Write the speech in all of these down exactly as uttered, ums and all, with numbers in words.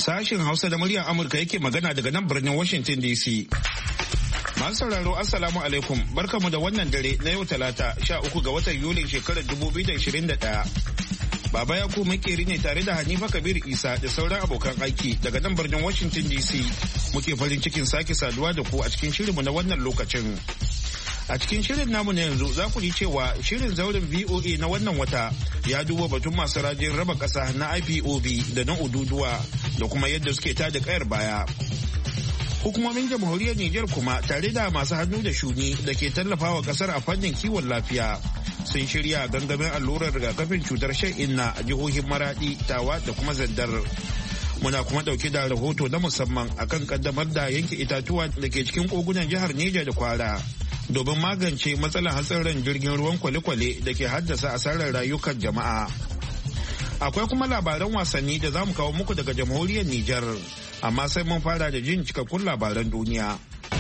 Sashen Hausa da muryar Amurka yake magana daga nan birnin Washington D C. Masu sauraro Assalamu alaikum, barkamu da wannan dare na yau Talata sha uku ga watan Yulin shekarar dubu biyu da ashirin da ɗaya. Baba Yakubu makeri ne tare da Hanifa Kabir Isa da sauran abokan aiki daga nan birnin Washington D C. Muke farin cikin sake saduwa da ku a cikin shirinmu na wannan lokacin. A cikin shirin namu na yanzu za ku ji cewa shirin zauren V O A na wannan wata ya duba batun masu rajin raba ƙasa na I P O B da na Ududuwa da kuma yadda suke tada kayar baya. Hukumomin jamhuriyar Nijar kuma tare da masu hannu da shuni da ke tallafawa kasar a fannin kiwon lafiya sun shirya gangamin allurar rigakafin cutar shan inna a jihohin Maradi, Tawa da kuma Zandar. Muna kuma dauke da rahoto na musamman akan kaddamar da yanke itatuwa da ke cikin kogunan jihar Neja da Kwara domin magance matsalar hatsarin jirgin ruwan kwale-kwale da ke haddasa asarar rayukan jama'a. Akwai kuma labaran wasanni da za mu kawo muku daga jamhuriyar Nijar, amma sai mun fara da jin cikakkun labaran duniya.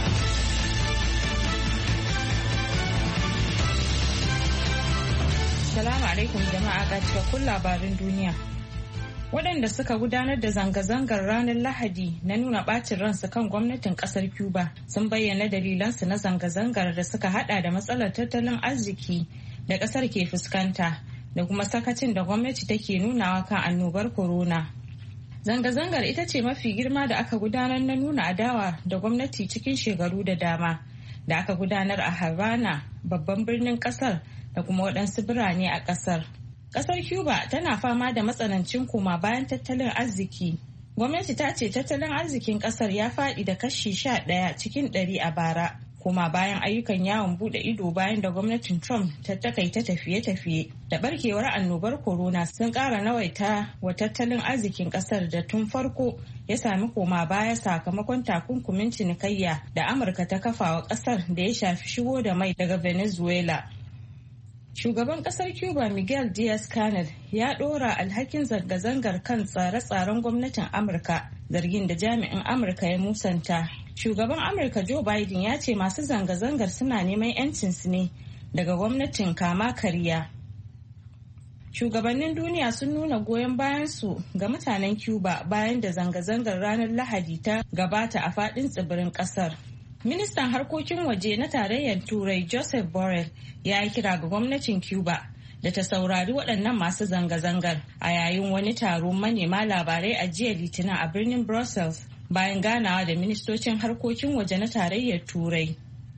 Salamu alaikum jama'a, ga cikakkun labaran duniya. Waɗanda suka gudanar da zanga-zangar ranar Lahadi na nuna ɓacin ransu kan gwamnatin ƙasar Cuba sun bayyana dalilansu na zanga-zangar da suka hada da matsalar tattalin arziki da ƙasar ke fuskanta da kuma sakacin da gwamnati take nunawa kan annobar corona. Zanga-zangar ita ce mafi girma da aka gudanar na nuna adawa da gwamnati cikin shekaru da dama da aka gudanar a Havana, babban birnin ƙasar, da kuma waɗansu birane a ƙasar. Ƙasar Cuba tana fama da matsanancin koma bayan tattalin arziki. Gwamnati ta ce tattalin arzikin ƙasar ya faɗi da kashi sha ɗaya cikin ɗari a bara. Koma bayan ayyukan yawon buɗe ido bayan da gwamnatin Trump ta takaita tafiye-tafiye da barkewar annobar corona sun ƙara nawaita wa tattalin arzikin ƙasar da tun farko ya sami koma baya sakamakon takunkumin cinikayya da Amurka ta kafa wa ƙasar da ya shafi shigo da mai daga Venezuela. Shugaban kasar Cuba Miguel Diaz-Canel ya ɗora alhakin zanga-zangar kan tsare-tsaren gwamnatin Amurka, zargin da jami'in Amurka ya musanta. Shugaban Amurka Joe Biden ya ce masu zanga-zangar suna neman 'yancinsu ne daga gwamnatin kama karya. Shugabannin duniya sun nuna goyon bayansu ga mutanen Cuba bayan da zanga-zangar ranar Lahadi ta gabata a faɗin tsibirin ƙasar. Ministan harkokin waje na tarayyar Turai Joseph Borrell ya yi kira ga gwamnatin Cuba da ta saurari waɗannan masu zanga-zangar a yayin wani taron manema labarai a jiya Litinin a birnin Brussels bayan ganawa da ministocin harkokin waje na tarayyar Turai.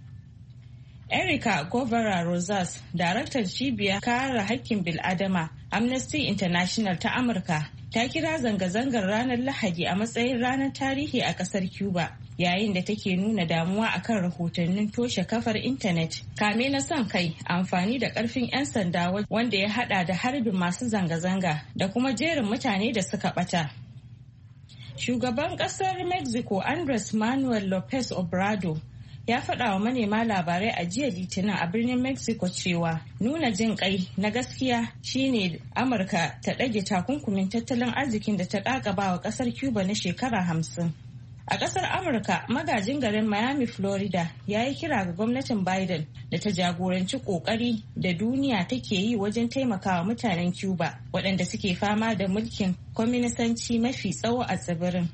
Erica Govara Rosas, daraktar cibiyar kare haƙƙin bil'adama Amnesty International ta Amurka, ta kira zanga-zangar ranar Lahadi a matsayin ranar tarihi a ƙasar Cuba. Yayin da take nuna damuwa akan rahotannin toshe kafar intanet, kame na son kai, amfani da karfin 'yan sanda wanda ya hada da harbin masu zanga-zanga da kuma jerin mutane da suka bata. Shugaban kasar Mexico Andres Manuel Lopez Obrador ya faɗa wa manema labarai a jiya Litinin a birnin Mexico cewa nuna jin kai na gaskiya shine Amurka ta ɗage takunkumin tattalin arzikin da ta ƙaƙaba wa ƙasar Cuba na shekara hamsin. A ƙasar Amurka, magajin garin Miami, Florida, ya yi kira ga gwamnatin Biden da ta jagoranci ƙoƙari da duniya take yi wajen taimakawa mutanen Cuba waɗanda suke fama da mulkin kwaminisanci mafi tsawo a tsibirin.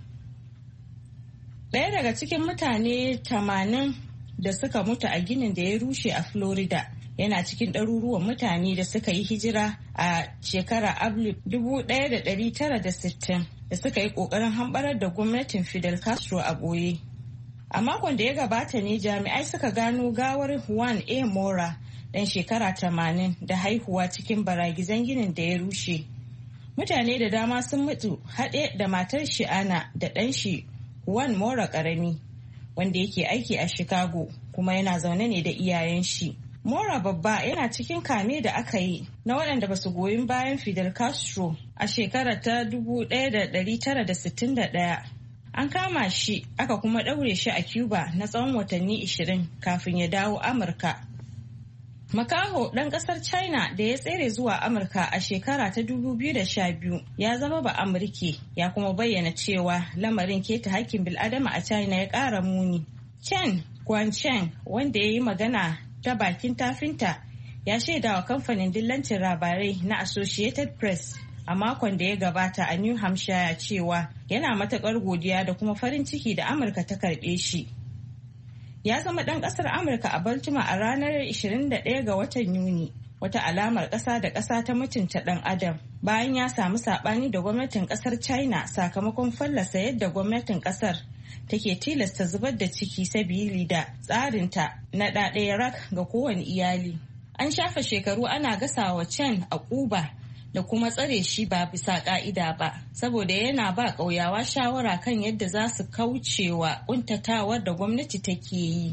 Ɗaya daga cikin mutane tamanin da suka mutu a ginin da ya rushe a Florida yana cikin ɗaruruwan mutane da suka yi hijira a shekara dubu ɗaya da ɗari tara da sittin. Da suka yi ƙoƙarin hamɓarar da gwamnatin Fidel Castro a ɓoye. A makon da ya gabata ne jami'ai suka gano gawar Juan A. Mora ɗan shekara tamanin da haihuwa cikin baragizan ginin da ya rushe. Mutane da dama sun mutu haɗe da matar shi Ana da ɗan shi Juan Mora ƙarami wanda yake aiki a Chicago kuma yana zaune ne da iyayen shi. Mora babba yana cikin kame da aka yi na waɗanda ba su goyi bayan Fidel Castro a shekarar ta dubu ɗaya da ɗari tara da sittin da ɗaya. An kama shi aka kuma ɗaure shi a Cuba na tsawon watanni ashirin kafin ya dawo Amurka. Makaho ɗan ƙasar China da ya tsere zuwa Amurka a shekara ta dubu biyu da sha biyu ya zama ba Amurke, ya kuma bayyana cewa lamarin keta haƙƙin bil'adama a China ya ƙara muni. Chen Guangcheng, wanda ya yi magana ta bakin tafinta, ya shaida wa kamfanin dillancin labarai na Associated Press a makon da ya gabata a New Hampshire cewa yana matakar godiya da kuma farin ciki da Amurka ta karbe shi. Ya zama ɗan ƙasar Amurka a Baltimore a ranar ishirin da ɗaya ga watan Yuni, wata alamar ƙasa da ƙasa ta mutunta ɗan adam, bayan ya samu saɓani da gwamnatin ƙasar China sakamakon fallasa yadda gwamnatin ƙasar take tilasta zubar da ciki sabili da tsarinta na ɗaɗaya rak ga kowane iyali. An shafa shekaru ana gasawa Chen a ƙuba da kuma tsare shi ba bisa ƙa'ida ba, saboda yana ba ƙauyawa shawara kan yadda za su kaucewa ƙuntatawar da gwamnati take yi.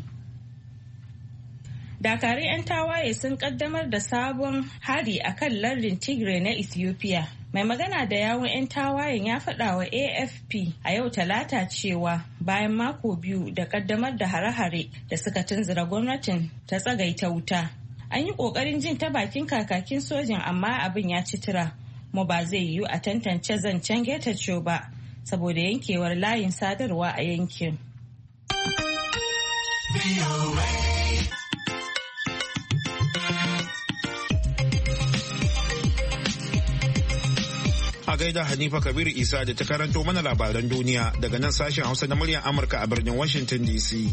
Dakarun 'yan tawaye sun kaddamar da sabon hari a kan lardin Tigray na Ethiopia. Mai magana da yawun 'yan tawayen ya faɗa wa A F P a yau Talata cewa bayan mako biyu da kaddamar da hare-hare da suka tunzura gwamnatin ta tsagaita wuta. An yi ƙoƙarin jin ta bakin kakakin sojin amma abin ya ci tura, mu ba zai yiwu a tantance zancen Getachew ba saboda yankewar layin sadarwa a yankin. A gaida Hanifa Kabiru Isa da ta karanto mana labaran duniya daga nan sashen Hausa na muryar Amurka a birnin Washington D C.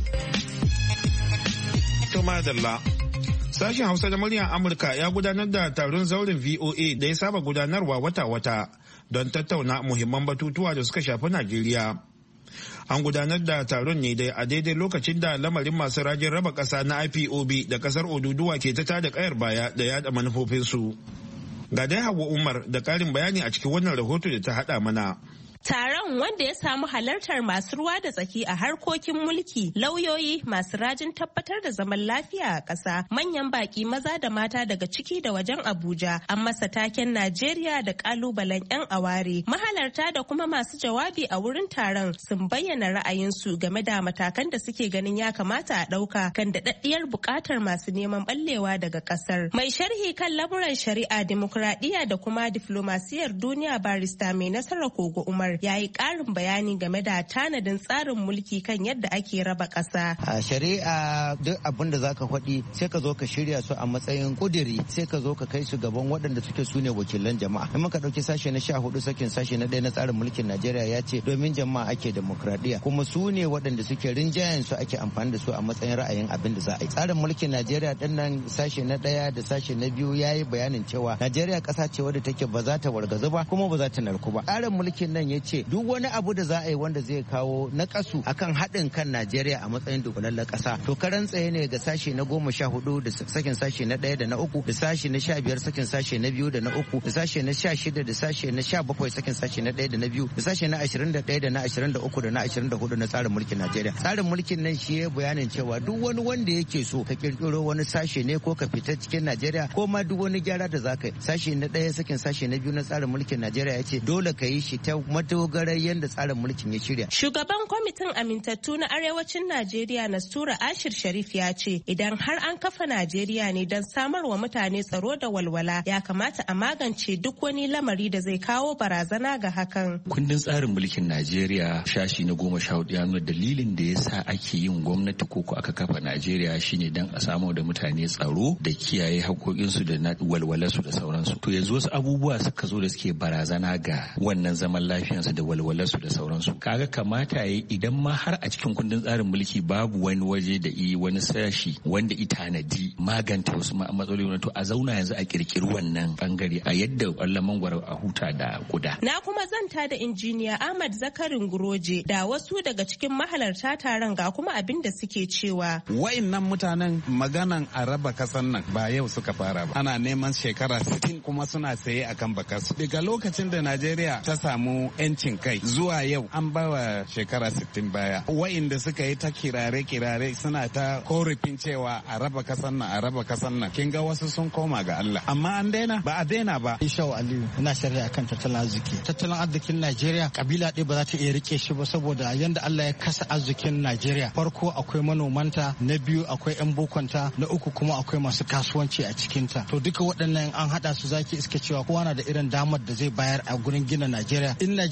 To madalla. Sashen Hausa na muryar Amurka ya gudanar da taron zauren V O A da ya saba gudanarwa wata-wata don tattauna muhimman batutuwa da suka shafi Najeriya. An gudanar da taron ne dai a daidai lokacin da lamarin masu rajin raba ƙasa na I P O B da ƙasar Oduduwa ke ta tada ƙayar baya da yada manufofinsu. Ga dai Hauwa Umar da ƙarin bayani a cikin wannan rahoto da ta haɗa mana. Taron wanda ya samu halartar masu ruwa da tsaki a harkokin mulki, lauyoyi, masu rajin tabbatar da zaman lafiya a ƙasa, manyan baƙi maza da mata daga ciki da wajen Abuja, an masa taken Najeriya da ƙalubalen 'yan aware. Mahalarta da kuma masu jawabi a wurin taron sun bayyana ra'ayinsu game da matakan da suke ganin ya kamata a ɗauka kan daɗaɗɗiyar buƙatar masu neman ɓallewa daga ƙasar. Mai sharhi kan lamuran shari'a, dimokuraɗiyya da kuma diflomasiyar duniya barista mai nasarar Kogo Umar ya yi ƙarin bayani game da tanadin tsarin mulki kan yadda ake raba ƙasa. A shari'a duk abin da zaka faɗi sai ka zo ka shirya su a matsayin ƙudiri, sai ka zo ka kai su gaban waɗanda suke su ne wakilan jama'a. In muka ɗauki sashe na sha hudu sakin sashe na ɗaya na tsarin mulkin Najeriya ya ce domin jama'a ake demokradiyya, kuma su ne waɗanda suke rinjayen su ake amfani da su a matsayin ra'ayin abin da za a yi. Tsarin mulkin Najeriya ɗin nan sashe na ɗaya da sashe na biyu ya yi bayanin cewa Najeriya ƙasa ce wadda take ba za ta wargazu ba kuma ba za ta narku ba. Tsarin mulkin nan ya ce duk wani abu da za a yi wanda zai kawo nakasu akan haɗin kan Najeriya a matsayin dukulallen ƙasa to karan tsaye ne ga sashe na goma sha hudu da sakin sashe na ɗaya da na uku da sashe na sha biyar sakin sashe na biyu da na uku da sashe na sha shida da sashe na sha bakwai sakin sashe na ɗaya da na biyu da sashe na ashirin da ɗaya da na ashirin da uku da na ashirin da hudu na tsarin mulkin Najeriya. Tsarin mulkin nan shi ya bayanin cewa duk wani wanda yake so ka kirkiro wani sashe ne ko ka fita cikin Najeriya ko ma duk wani gyara da za ka yi, sashe na ɗaya sakin sashe na biyu na tsarin mulkin Najeriya ya ce dole ka yi shi ta madogara yadda tsarin mulkin ya shirya. Shugaban kwamitin amintattu na arewacin Najeriya Nastura Ashir Sharif ya ce idan har an kafa Najeriya ne don samarwa mutane tsaro da walwala ya kamata a magance duk wani lamari da zai kawo barazana ga hakan. Kundin tsarin mulkin Najeriya shashi na goma sha hudu ya nuna dalilin da ya sa ake yin gwamnati ko ko aka kafa Najeriya shine don a samu da mutane tsaro da kiyaye haƙoƙinsu da walwalarsu da sauransu. To yanzu wasu abubuwa suka zo da suke barazana ga wannan zaman lafiyarsu da walwalarsu da sauransu. Kaga kamata yayi idan ma har a cikin kundin tsarin mulki babu wani waje da i wani sashi wanda i tanadi maganta wasu matsaloli to a zauna yanzu a kirkiri wannan bangare a yadda ƙwallon mangwaro a huta da kuda. Na kuma zanta da injiniya Ahmad Zakarin Guroje da wasu daga cikin mahalarta taron ga kuma abin da suke cewa. Wa'innan mutanen maganan a raba kasan nan ba yau suka fara ba. Ana neman shekara sittin kuma suna saye akan bakarsu. Daga lokacin da Najeriya ta samu 'yancin kai zuwa yau an bawa shekara sittin baya. Wa'inda suka yi ta kirare-kirare suna ta korafin cewa a raba kasan nan a raba kasan nan. Kin ga wasu sun koma ga Allah. Amma an daina ba a daina ba. Ishau Aliyu ina shari'a kan tattalin arziki. Tattalin arzikin Najeriya kabila ɗaya ba za ta iya rike shi ba saboda yanda Allah ya kasa arzikin Najeriya. Farko akwai manomanta, na biyu akwai 'yan bokonta, na uku kuma akwai masu kasuwanci a cikinta. To duka waɗannan an haɗa su zaki iska cewa kowa na da irin damar da zai bayar a gurin gina Najeriya. In Najeriya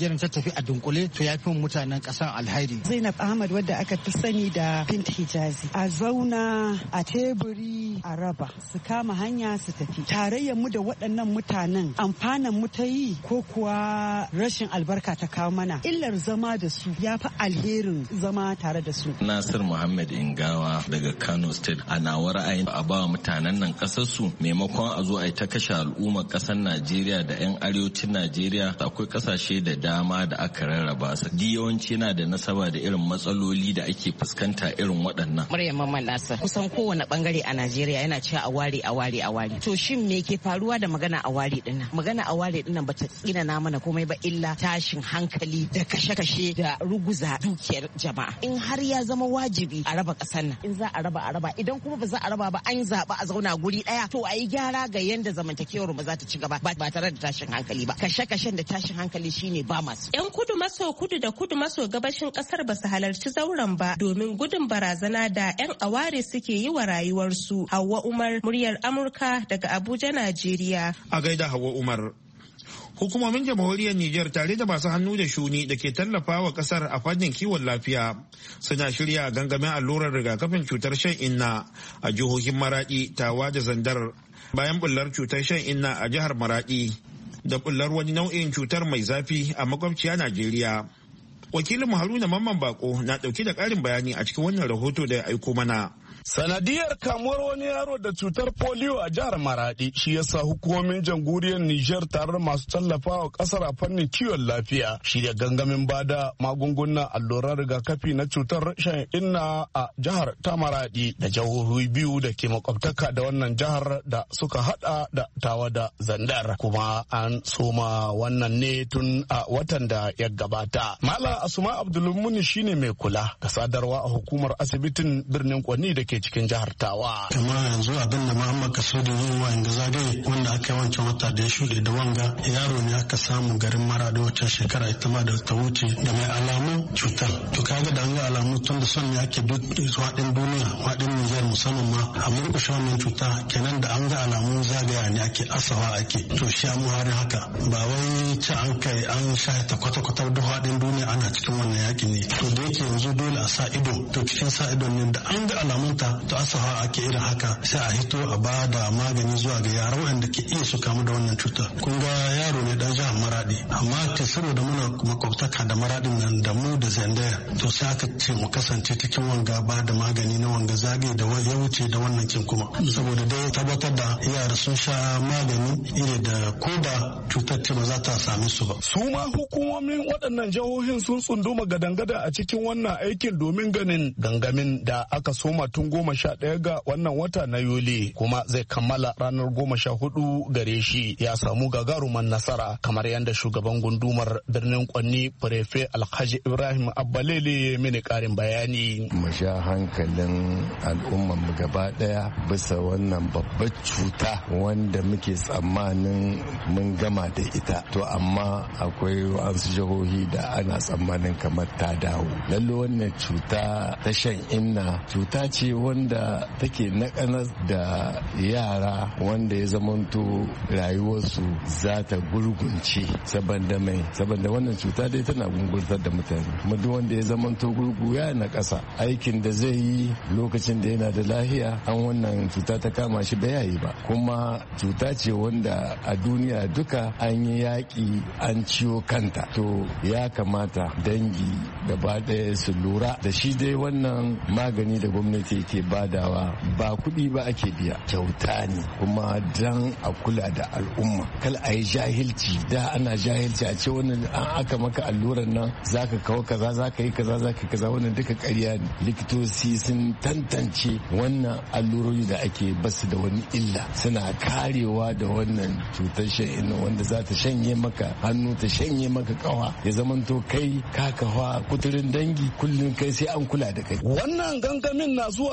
Najeriya ta tafi a dunkule to ya fi mutanen ƙasar alhairi. Zainab Ahmad wadda aka fi sani da Bint Hijazi. A zauna a teburi a raba su kama hanya su tafi. Tarayyar mu da waɗannan mutanen amfanan mu ta yi ko kuwa rashin albarka ta kawo mana. Illar zama da su ya fi alherin zama tare da su. Nasir Muhammad Ingawa daga Kano State. A nawa ra'ayin a ba mutanen nan ƙasar su maimakon a zo a yi ta kashe al'ummar ƙasar Najeriya da 'yan arewacin Najeriya. Akwai ƙasashe da dama da aka rarraba su. Di yawanci yana da nasaba da irin matsaloli da ake fuskanta irin waɗannan. Maryam Mamman Nasir. Kusan kowane bangare a Najeriya yana cewa a ware a ware a ware. To shin me ke faruwa da magana a ware dinnan? Magana a ware dinnan bata tsina na mana komai ba illa tashin hankali da kashe-kashe da ruguza dukiyar jama'a. In har ya zama wajibi a raba ƙasar nan, in za a raba a raba, idan kuma ba za a raba ba an zaɓa a zauna guri ɗaya to a yi gyara ga yanda zamantakewar mu za ta ci gaba ba tare da tashin hankali ba. Kashe-kashen da tashin hankali shine ba masu. Yan kudu maso kudu da kudu maso gabashin ƙasar ba su halarci zauren ba domin gudun barazana da 'yan aware suke yi wa rayuwarsu. Hauwa Umar, muryar Amurka daga Abuja, Najeriya. A gaida Hauwa Umar. Hukumomin jamhuriyar Nijar tare da masu hannu da shuni da ke tallafa wa kasar a fannin kiwon lafiya suna shirya gangamin allurar rigakafin cutar shan inna a jihohin Maradi, Tawa da Zandar bayan bullar cutar shan inna a jihar Maradi da bullar wani nau'in cutar mai zafi a makwabciya Najeriya. Wakilin Haruna Mamman Bako na dauke da karin bayani a cikin wannan rahoto da ya aiko mana. Sanadiyar kamuwar wani yaro da cutar polio a jihar Maradi shi yasa hukumomin jamhuriyar Nijar tare da masu tallafawa kasar a fannin kiwon lafiya shi da gangamin bada magungunan alluran rigakafi na cutar shan inna a jihar ta Maradi da jihohi biyu da ke makwabtaka da wannan jihar da suka hada da Tawa da Zandar, kuma an soma wannan ne tun a watan da ya gabata. Malam Asuma Abdulmuni shine mai kula da sadarwa a hukumar asibitin birnin Kwani da ke cikin jihar Tawa. Kamar yanzu abin da Muhammad Kasudin yin wa'in ga zagaye wanda aka yi wancan wata da ya shuɗe da wanga yaro ne aka samu garin Maradi wacce shekara ita ma da ta wuce da mai alamun cutar. To kaga da an ga alamu tun da son ne ake waɗin duniya waɗin Nijar musamman ma a murƙushe wannan cuta kenan da an ga alamun zagaya ne ake asawa ake. To shi a muharin haka ba wai ci an kai an sha ta kwata-kwata duk waɗin duniya ana cikin wannan yaƙi ne. To da yake yanzu dole a sa ido to cikin sa idon ne da an ga alamun ta to asawa ake irin haka sai a hito a ba da magani zuwa ga yara waɗanda ke iya su kamu da wannan cuta. Kun ga yaro ne dan jihar Maradi amma ke saboda muna makwabtaka da Maradin nan da mu da Zandaya to sai aka ce mu kasance cikin wanga ba da magani na wanga zagaye da ya wuce da wannan kin kuma saboda dai tabbatar da yara sun sha magani iri da ko da cutar ce ba za ta same su ba. Su ma hukumomin waɗannan jihohin sun tsunduma gadangada a cikin wannan aikin domin ganin gangamin da aka soma tun goma sha ɗaya ga wannan wata na Yuli kuma zai kammala ranar goma sha hudu gare shi ya samu gagaruman nasara kamar yadda shugaban gundumar birnin Kwanni Prefe Alhaji Ibrahim Abbalele mini karin bayani. Mu sha hankalin al'ummar mu gaba ɗaya bisa wannan babbar cuta wanda muke tsammanin mun gama da ita to amma akwai wasu jihohi da ana tsammanin kamar ta dawo. Lalle wannan cuta ta shan inna cuta ce wanda take nakanar da yara wanda ya zamanto rayuwarsu za ta gurgunce saboda mai saboda wannan cuta dai tana gungurtar da mutane kuma duk wanda ya zamanto gurgu ya na ƙasa aikin da zai yi lokacin da yana da lahiya an wannan cuta ta kama shi ba yayi ba kuma cuta ce wanda a duniya duka an yi yaƙi an ciwo kanta to ya kamata dangi gaba ɗaya su lura da shi dai wannan magani da gwamnati ke badawa ba kuɗi ba ake biya kyauta ne kuma dan a kula da al'umma kal a yi jahilci da ana jahilci a ce wannan an aka maka allurar nan zaka kawo kaza zaka yi kaza zaka kaza wannan duka ƙarya ne likitoci sun tantance wannan allurori da ake basu da wani illa suna karewa da wannan cutar shan wanda za ta shanye maka hannu ta shanye maka kawa ya zamanto kai ka kawa kuturin dangi kullum kai sai an kula da kai. Wannan gangamin na zuwa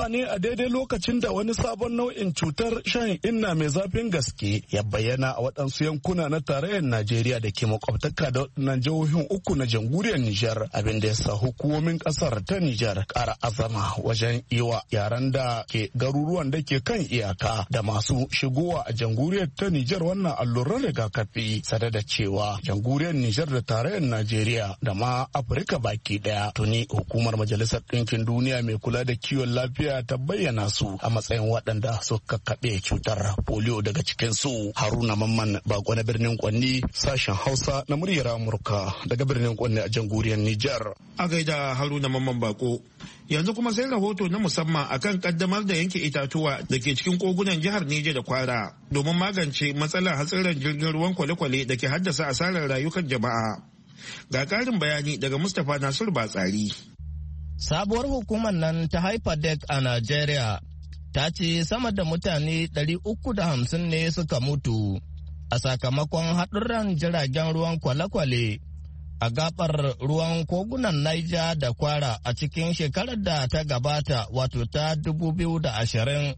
zuwa ne a daidai lokacin da wani sabon nau'in cutar shan inna mai zafin gaske ya bayyana a waɗansu yankuna na tarayyar Najeriya da ke makwabtaka da waɗannan jihohin uku na jamhuriyar Nijar, abin da ya sa hukumomin ƙasar ta Nijar ƙara azama wajen iwa yaran da ke garuruwan da ke kan iyaka da masu shigowa a jamhuriyar ta Nijar wannan alluran rigakafi, sada da cewa jamhuriyar Nijar da tarayyar Najeriya da ma Afirka baki daya tuni hukumar Majalisar Ɗinkin Duniya mai kula da kiwon lafiya ta bayyana su a matsayin waɗanda suka kaɓe cutar polio daga cikin su. Haruna Mamman Bako na birnin Kwanni, sashen Hausa na muryar Amurka daga birnin Kwanni a jamhuriyar Nijar. A gaida Haruna Mamman Bako. Yanzu kuma sai rahoto na musamman akan kaddamar da yanke itatuwa da ke cikin kogunan jihar Neja da Kwara domin magance matsalar hatsarin jirgin ruwan kwale-kwale da ke haddasa asarar rayukan jama'a. Ga ƙarin bayani daga Mustapha Nasiru Batsari. Sabuwar hukumar nan ta Hyperdeck a Najeriya ta ce sama da mutane ɗari uku da hamsin ne suka mutu a sakamakon haɗurran jiragen ruwan kwale-kwale a gabar ruwan kogunan Niger da Kwara a cikin shekarar da ta gabata, wato ta dubu biyu da ashirin.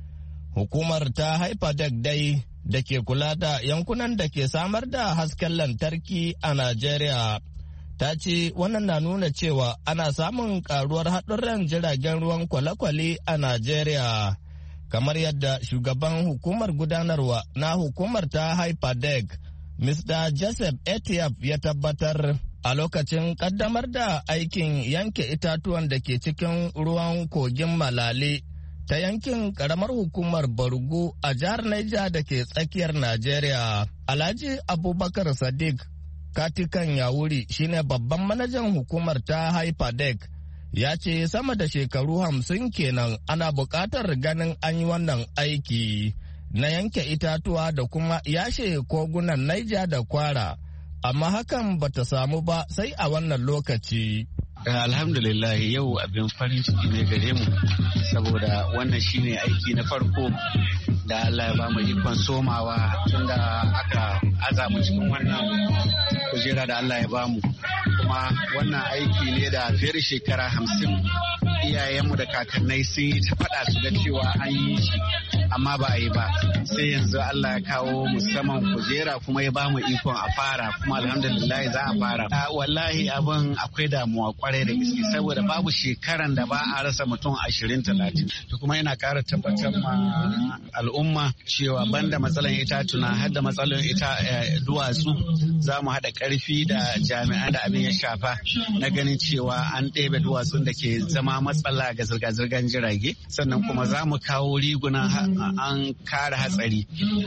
Hukumar ta Hyperdeck dai da ke kula da yankunan da ke samar da hasken lantarki a Najeriya ta ce wannan na nuna cewa ana samun karuwar haɗurran jiragen ruwan kwale-kwale a Najeriya, kamar yadda shugaban hukumar gudanarwa na hukumar ta Hyperdeck Mister Joseph Etiap ya tabbatar a lokacin kaddamar da aikin yanke itatuwan da ke cikin ruwan kogin Malale ta yankin karamar hukumar Bargu a jihar Niger da ke tsakiyar Najeriya. Alhaji Abubakar Sadiq Katikan Yawuri shine babban manajan hukumar ta Hyperdeck, ya ce sama da shekaru hamsin kenan ana buƙatar ganin an yi wannan aiki na yanke itatuwa da kuma yashe kogunan Niger da Kwara, amma hakan bata samu ba sai a wannan lokaci. Alhamdulillah yau abin farin ciki ne gare mu saboda wannan shine aiki na farko da Allah ya ba mu ikon somawa tunda aka aza mu cikin wannan kujera da Allah ya ba mu, kuma wannan aiki ne da fiye da shekara hamsin iyayenmu da kakannai sun yi ta faɗa su ga cewa an yi shi amma ba a yi ba, sai yanzu Allah ya kawo musamman kujera kuma ya ba mu ikon a fara, kuma alhamdulillah za a fara. Wallahi abin akwai damuwa kwarai da gaske saboda babu shekaran da ba a rasa mutum ashirin talatin, to kuma yana ƙara tabbatar ma al'umma cewa banda matsalan itatuna har da matsalan ita duwatsu za mu haɗa ƙarfi da jami'an da abin ya shafa na ganin cewa an ɗebe duwatsun da ke zama matsala ga zirga-zirgar jirage, sannan kuma za mu kawo riguna an kare hatsari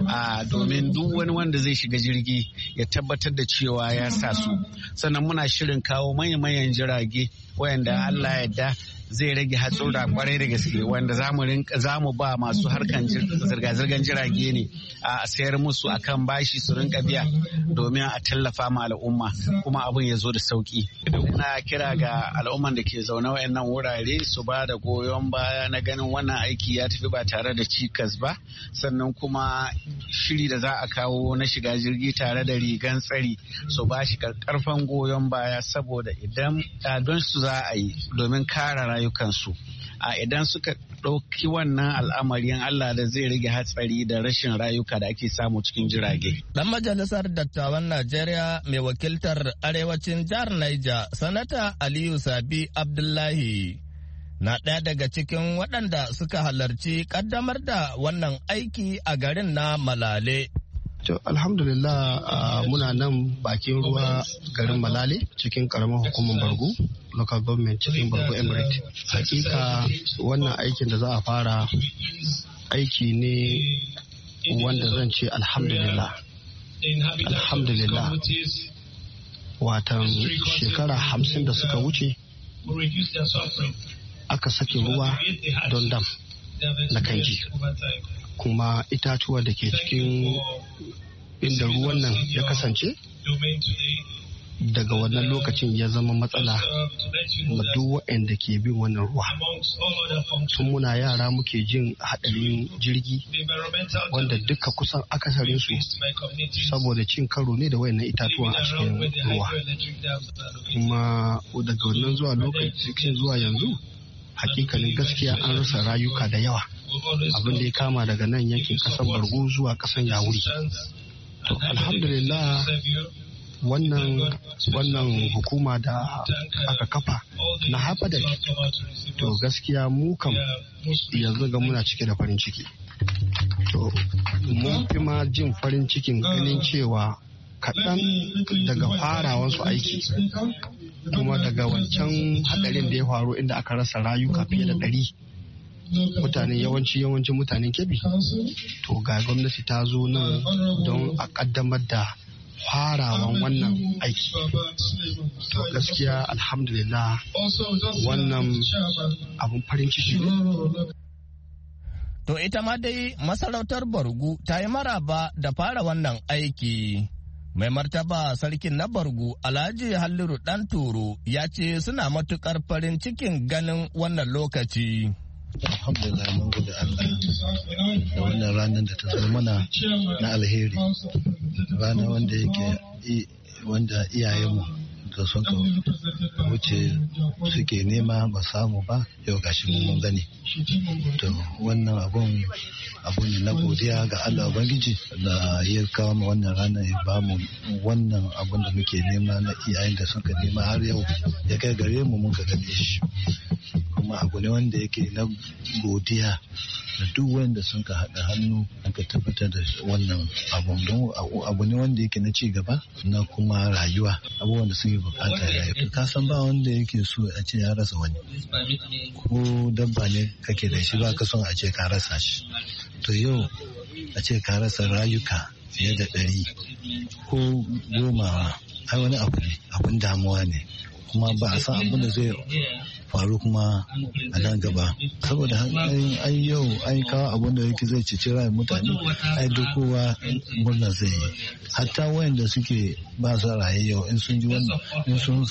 domin duk wani wanda zai shiga jirgi ya tabbatar da cewa ya sa su, sannan muna shirin kawo manyan jirage wayanda Allah yadda zai rage hatsura kwarai da gaske, wanda za mu ba masu harkan zirga-zirgar jirage ne a sayar musu akan bashi su rinka biya domin a tallafa ma al'umma kuma abin ya zo da sauki. Ina kira ga al'umman da ke zaune wayannan wurare su ba da goyon baya na ganin wannan aiki ya tafi ba tare da cikas ba, sannan kuma shiri da za a kawo na shiga jirgi tare da rigan tsari su ba shi karfan goyon baya, saboda idan don su za a yi domin kare rayukansu, a idan suka ɗauki wannan al'amarin Allah da zai rage hatsari da rashin rayuka da ake samu cikin jirage. Dan majalisar dattawan Najeriya mai wakiltar arewacin jihar Niger, Sanata Aliyu Sabi Abdullahi, na ɗaya daga cikin waɗanda suka halarci ƙaddamar da wannan aiki a garin na Malale. To alhamdulillah uh, muna nan bakin ruwa garin Malale cikin karamar hukumar Bargu, local government cikin Bargu Emirate. Hakika wannan aikin da za a fara aiki ne wanda zan ce alhamdulillah. Alhamdulillah. Watan shekara hamsin da suka wuce aka sake ruwa don dam na Kanji. Kuma itatuwa da ke cikin inda ruwan nan ya kasance daga wannan lokacin ya zama matsala ma duk waɗanda ke bin wannan ruwa. Tun muna yara muke jin haɗarin jirgi wanda duka kusan akasarin su saboda cin karo ne da wayannan itatuwan a cikin ruwa. Kuma daga wannan zuwa lokacin zuwa yanzu hakikalin gaskiya an rasa rayuka da yawa, abin da ya kama daga nan yankin ƙasar Bargu zuwa ƙasar Yawuri. To alhamdulillah wannan wannan hukuma da aka kafa na haɓadar, to gaskiya mu kam yanzu ga muna cike da farin ciki. To mun fi ma jin farin cikin ganin cewa kaɗan daga farawansu aiki kuma daga wancan haɗarin da ya faru inda aka rasa rayuka fiye da ɗari mutane yawanci yawancin mutanen Kebbi, to ga gwamnati ta zo nan don a ƙaddamar da farawan wannan aiki. To gaskiya alhamdulillah wannan abun farin ciki ne. To ita ma dai masarautar Bargu ta yi maraba da fara wannan aiki. Mai martaba sarkin na Bargu Alhaji Halliru Dan Turo ya ce suna matukar farin cikin ganin wannan lokaci. Alhamdulillah mun gode Allah da wannan ranar da ta zo mana na alheri, rana wanda yake wanda iyayenmu da sun ka wuce suke nema ba samu ba, yau gashi mun gani. To wannan abun abu ne na godiya ga Allah Ubangiji da ya kawo mu wannan rana ya ba mu wannan abun da muke nema na iyayen da suka nema har yau ya kai gare mu mun ka gane shi. Kuma abu ne wanda yake na godiya da duk wanda sun ka haɗa hannu aka tabbatar da wannan abun, don abu ne wanda yake na ci gaba na kuma rayuwa, abubuwan da suke bukata ya yi. Ka san ba wanda yake so a ce ya rasa wani, ko dabba ne kake da shi ba ka son a ce ka rasa shi. To yau a ce ka rasa rayuka fiye da ɗari ko goma, ai wani abu ne, abun damuwa ne, kuma ba a san abin da zai faru kuma a nan gaba. Saboda an yau an kawo abin da yake zai cici rayuwar mutane, ai duk kowa murna zai yi. Hatta wayanda suke ba su raye yau in sun ji wannan, in sun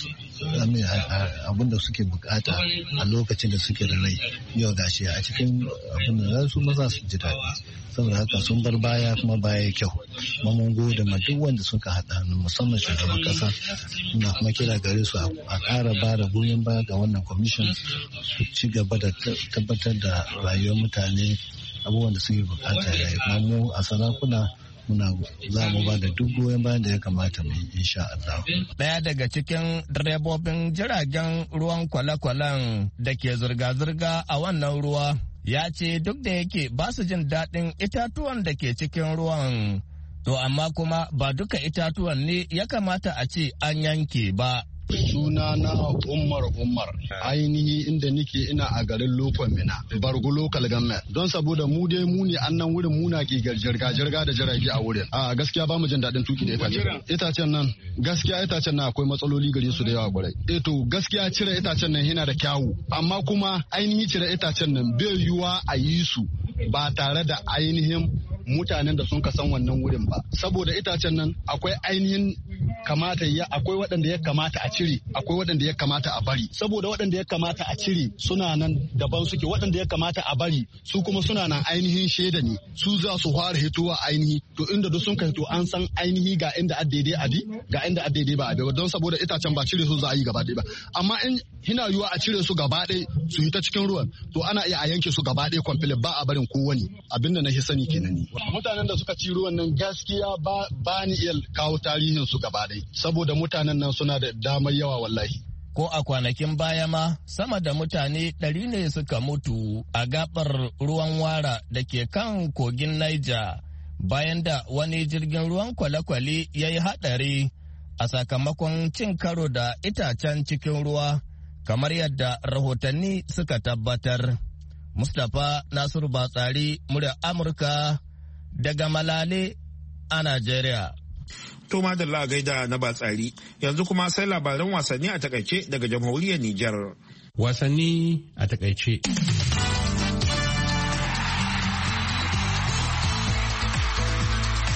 abin da suke bukata a lokacin da suke da rai, yau gashi a cikin abin da za su maza su ji daɗi. Saboda haka sun bar baya kuma baya kyau. Kuma mun gode ma duk wanda suka haɗa hannu, musamman shugaban ƙasa. Muna kuma kira gare su a ƙara ba da goyon baya ga wannan kwamishin, su ci gaba da tabbatar da rayuwar mutane, abubuwan da suke bukata ya yi. Kuma mu a sarakuna muna za mu ba da duk goyon bayan da ya kamata mu yi, insha Allah. Daya daga cikin direbobin jiragen ruwan kwale-kwalen da ke zirga-zirga a wannan ruwa ya ce duk da yake ba su jin daɗin itatuwan da ke cikin ruwan, to amma kuma ba duka itatuwan ne ya kamata a ce an yanke ba. Suna na Umar Umar, ainihi inda nike ina a garin Lokon Mina, Bargu Local Government. Don saboda mu dai mu ne annan wurin muna ke jirga-jirga da jirage a wurin. A gaskiya ba mu jin daɗin tuki da itacen. Itacen nan gaskiya itacen nan akwai matsaloli gare su da yawa kwarai. Eh to gaskiya cire itacen nan yana da kyawu, amma kuma ainihi cire itacen nan bai yiwuwa a yi su ba tare da ainihin mutanen da sun san wannan wurin ba. Saboda itacen nan akwai ainihin kamata ya akwai waɗanda ya kamata a cire, akwai waɗanda ya kamata a bari. Saboda waɗanda ya kamata a cire suna nan daban suke, waɗanda ya kamata a bari su kuma suna nan ainihin shaida ne, su za su fara hitowa ainihi. To inda duk sun ka hito an san ainihi ga inda addaidai a bi, ga inda addaidai ba a bi, don saboda itacen ba cire su za a yi gaba ɗaya ba. Amma in hina yiwuwa a cire su gaba ɗaya su yi ta cikin ruwan, to ana iya a yanke su gaba ɗaya kwamfile, ba a barin kowane. Abinda na sani kenan ni. Mutanen da suka ci ruwan nan gaskiya ba ba ni iya kawo tarihin su gaba ɗaya, saboda mutanen nan suna da damar yawa wallahi. Ko a kwanakin baya ma sama da mutane ɗari ne suka mutu a gabar ruwan wara da ke kan kogin Niger bayan da wani jirgin ruwan kwale-kwale ya yi haɗari a sakamakon cin karo da itacen cikin ruwa, kamar yadda rahotanni suka tabbatar. Mustapha Nasiru Batsari, muryar Amurka daga Malale a Najeriya. To madalla gaida na Batsari, yanzu kuma sai labaran wasanni a takaice daga jamhuriyar Nijar. Wasanni a takaice.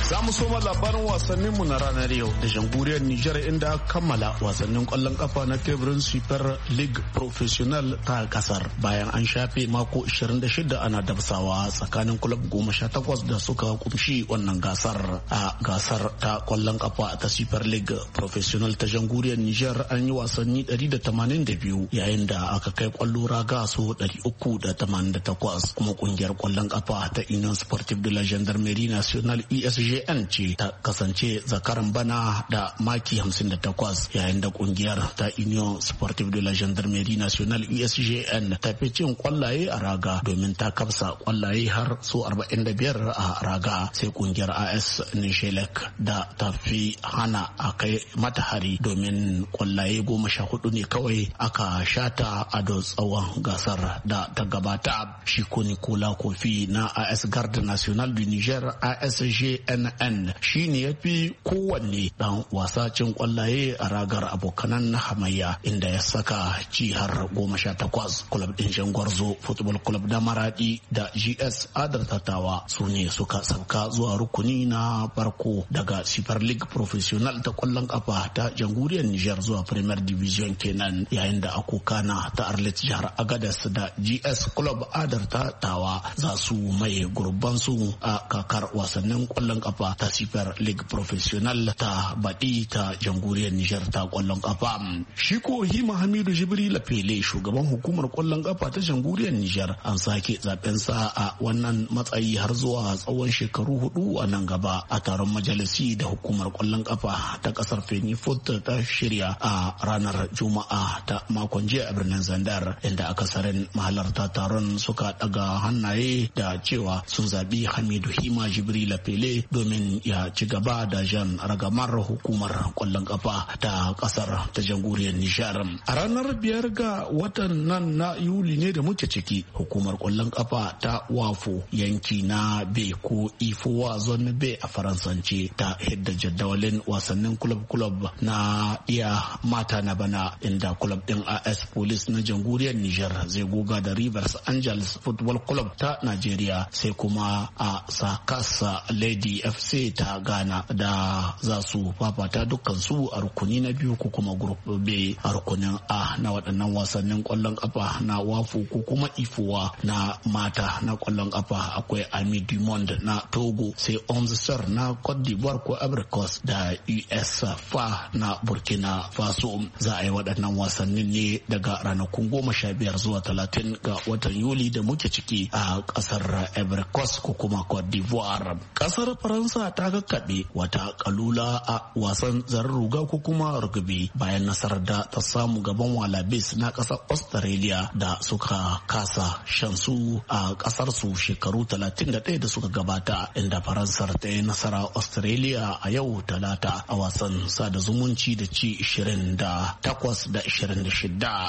Za mu soma labarin wasanninmu na ranar yau da jamhuriyar Nijar inda kammala wasannin kwallon kafa na teburin Super League Professional ta kasar bayan an shafe mako ishirin da shida ana dabsawa tsakanin kulab goma sha takwas da suka kumshi wannan gasar. A gasar ta kwallon kafa ta Super League Professional ta jamhuriyar Nijar an yi wasanni ɗari da tamanin da biyu yayin da aka kai kwallo raga so ɗari uku da tamanin da takwas, kuma kungiyar kwallon kafa ta Union Sportive de la Gendarmerie Nationale E S G N ce ta kasance zakaran bana da maki hamsin da takwas, yayin da kungiyar ta Union Sportive de la Gendarmerie Nationale U S G N ta fi cin kwallaye a raga domin ta kafsa kwallaye har so arba'in da biyar a raga, sai kungiyar A S Nishelek da ta fi hana a kai mata hari domin kwallaye goma sha hudu ne kawai aka shata a da tsawon gasar da ta gabata. Shi ko Nicola Kofi na A S Garde National du Niger A S G N N shi ne ya fi kowanne dan wasa cin kwallaye a ragar abokanan hamayya, inda ya saka ci har goma sha takwas. Kulab din Jangwarzo Football Club da Maradi da G S Adar Tattawa su ne suka sauka zuwa rukuni na farko daga Super League Professional ta kwallon kafa ta jamhuriyar Niger zuwa Premier Division kenan, yayin da Akokana ta Arlet jihar Agadez da G S Club Adar Tattawa za su mai gurban su a kakar wasannin kwallon kafa ta Super League Professional ta baɗi ta jamhuriyar Nijar ta kwallon kafa. Shi ko Hima Hamidu Jibrila Pele, shugaban hukumar kwallon kafa ta jamhuriyar Nijar, an sake zaben sa a wannan matsayi har zuwa tsawon shekaru hudu a nan gaba a taron majalisi da hukumar kwallon kafa ta kasar Fenifut ta shirya a ranar Juma'a ta makon jiya a birnin Zandar, inda akasarin mahalarta taron suka daga hannaye da cewa sun zabi Hamidu Hima Jibrila Pele domin ya ci gaba da jan ragamar hukumar kwallon kafa ta kasar ta jamhuriyar Nijar. A ranar biyar ga watan nan na Yuli ne da muke ciki, hukumar kwallon kafa ta Wafo yanki na B ko Ifowa Zone B a Faransance ta hidda jadawalin wasannin kulab-kulab na iya mata na bana, inda kulab din A S Police na jamhuriyar Nijar zai goga da Rivers Angels Football Club ta Najeriya, sai kuma a Sakasa Lady F C ta Ghana da za su fafata dukkan su a rukuni na biyu ko kuma group B. A rukunin A na waɗannan wasannin kwallon kafa na Wafo ko kuma Ifowa na mata na kwallon kafa akwai Ami Dumond na Togo, sai Onze Star na Cote d'Ivoire ko Ivory Coast da U S F A na Burkina Faso. Za a yi waɗannan wasannin ne daga ranakun goma sha biyar zuwa talatin ga watan Yuli da muke ciki a ƙasar Ivory Coast ko kuma Cote d'Ivoire. Ƙasar Faransa ta kakkaɓe wata kalula a wasan zarar ruga ko kuma rugby bayan nasarar da ta samu gaban Wallabies na ƙasar Australia da suka kasa shan su a ƙasar su shekaru talatin da ɗaya da suka gabata, inda Faransar ta yi nasara Australia a yau Talata a wasan sada zumunci da ci ishirin da takwas da ishirin da shida.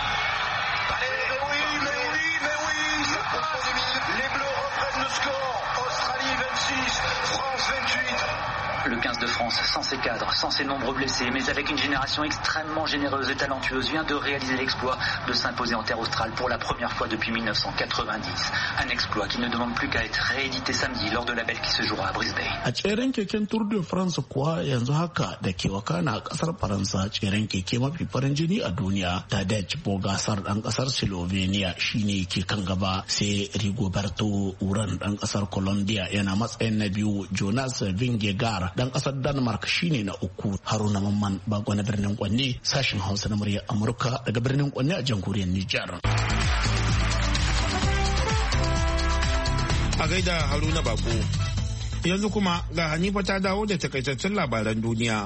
Le quinze de France, sans ses cadres, sans ses nombreux blessés, mais avec une génération extrêmement généreuse et talentueuse, vient de réaliser l'exploit de s'imposer en terre australe pour la première fois depuis mille neuf cent quatre-vingt-dix. Un exploit qui ne demande plus qu'à être réédité samedi lors de la belle qui se jouera à Brisbane. A tseren keken Tour de France kuwa yanzu haka da ke wakana a kasar Faransa, tseren keke mafi farin jini a duniya, Tadej Pogacar dan kasar Slovenia shine ke kan gaba, sai Rigoberto Uran dan kasar Colombia yana matsayin na biyu, Jonas Vingegaard dan kasar Denmark shine na uku. Haruna Mamman Bago na birnin Kwanne, sashin Hausa na muryar Amurka daga birnin Kwanne a jamhuriyar Nijar. A gaida Haruna Bago. Yanzu kuma ga Hanifa ta dawo da takaitaccen labaran duniya.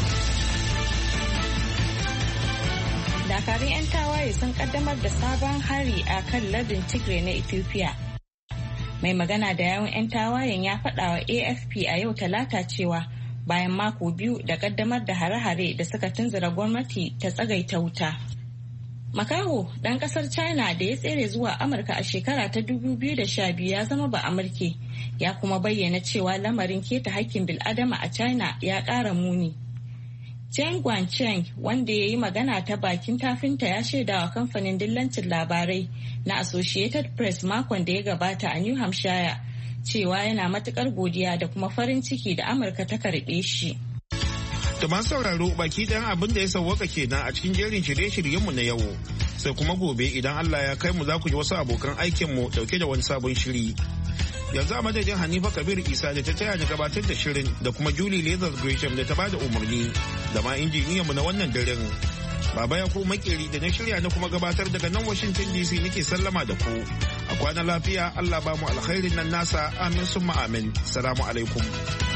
Dakarun 'yan tawaye sun kaddamar da sabon hari a kan lardin Tigray na Ethiopia. Mai magana da yawun 'yan tawayen ya faɗa wa A F P a yau Talata cewa bayan mako biyu da kaddamar da hare-hare da suka tunzura gwamnati ta tsagaita wuta. Makaho ɗan ƙasar China da ya tsere zuwa Amurka a shekara ta dubu biyu da sha biyu ya zama ba Amurke, ya kuma bayyana cewa lamarin keta haƙƙin bil'adama a China ya ƙara muni. Chen Guangcheng, wanda ya yi magana ta bakin tafinta, ya shaidawa kamfanin dillancin labarai na Associated Press makon da ya gabata a New Hampshire cewa yana matukar godiya da kuma farin ciki da Amurka ta karɓe shi. Da masu sauraro baki ɗayan abin da ya sauwaka kenan a cikin jerin shirye-shiryenmu na yau. Sai kuma gobe idan Allah ya kai mu za ku ji wasu abokan aikinmu dauke da wani sabon shiri. Yanzu a madadin Hanifa Kabir Isa da ta taya ni gabatar da shirin da kuma Julie Lazar Gresham da ta bada umarni da ma injiniyanmu na wannan daren. Baba ya ku makeri da na shirya na kuma gabatar daga nan Washington D C nake sallama da ku. A kwana lafiya Allah ba mu alkhairin nan nasa amin summa amin. Salamu alaikum.